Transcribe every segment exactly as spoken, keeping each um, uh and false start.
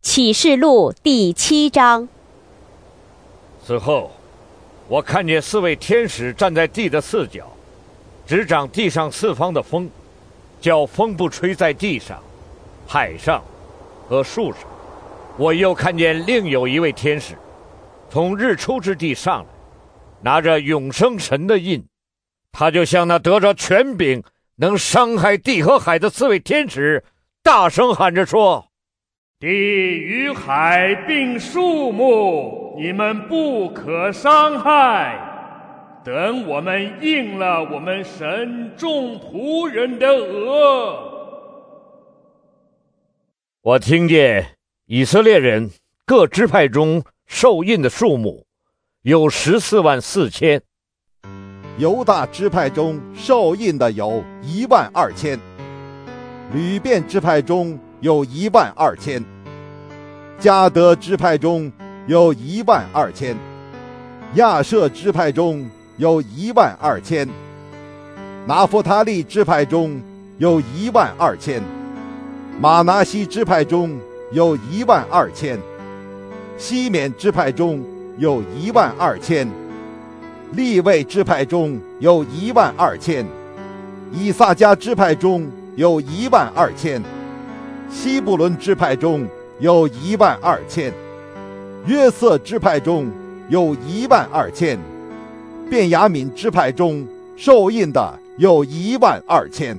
启示录第七章。 此后，我看见四位天使站在地的四角，执掌地上四方的风，叫风不吹在地上、海上和树上。我又看见另有一位天使，从日出之地上来，拿着永生神的印，他就像那得着权柄能伤害地和海的四位天使，大声喊着说： 地与海并树木，你们不可伤害，等我们应了我们神众仆人的额。 我听见以色列人各支派中受印的数目有十四万四千， 犹大支派中受印的有一万二千，吕遍支派中有一万二千，迦得支派中有一万二千，亚设支派中有一万二千，拿弗他利支派中有一万二千，马拿西支派中有一万二千，西缅支派中有一万二千，利未支派中有一万二千，以撒迦支派中有一万二千，西布伦支派中有一万二千，约瑟支派中有一万二千，便雅悯支派中受印的有一万二千。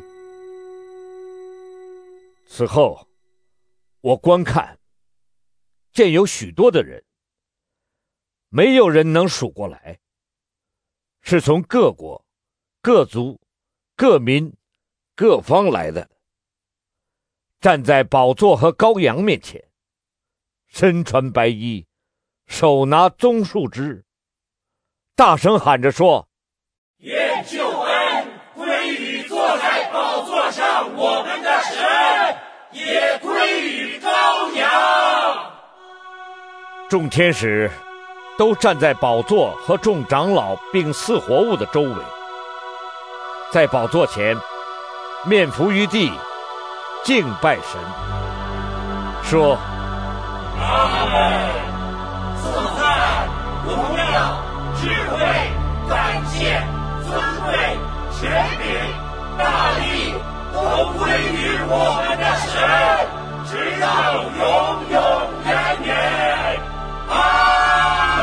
此后，我观看，见有许多的人，没有人能数过来，是从各国、各族、各民、各方来的，站在宝座和羔羊面前，身穿白衣，手拿棕树枝，大声喊着说： 愿救恩归于坐在宝座上我们的神，也归于羔羊。 众天使都站在宝座和众长老并四活物的周围，在宝座前面伏于地，敬拜神，说： 阿们！颂赞、荣耀、智慧、感谢、尊贵、权柄、大力，都归于我们的神，直到永永远远。阿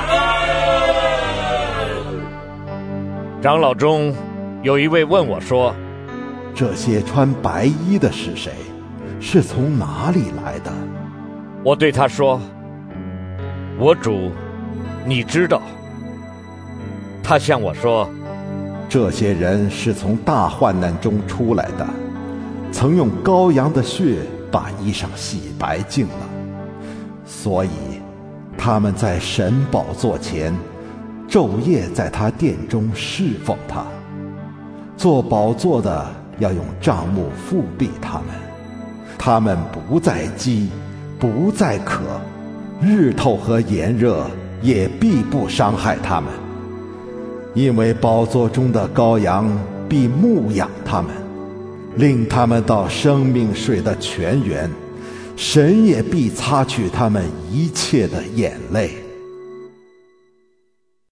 们！ 长老中有一位问我说： 这些穿白衣的是谁？是从哪里来的？ 我对他说：我主，你知道。他向我说： 这些人是从大患难中出来的，曾用羔羊的血把衣裳洗白净了，所以他们在神宝座前昼夜在他殿中侍奉他。做宝座的要用帐幕覆庇他们，他们不再饥，不再渴，日头和炎热也必不伤害他们，因为宝座中的羔羊必牧养他们，领他们到生命水的泉源，神也必擦去他们一切的眼泪。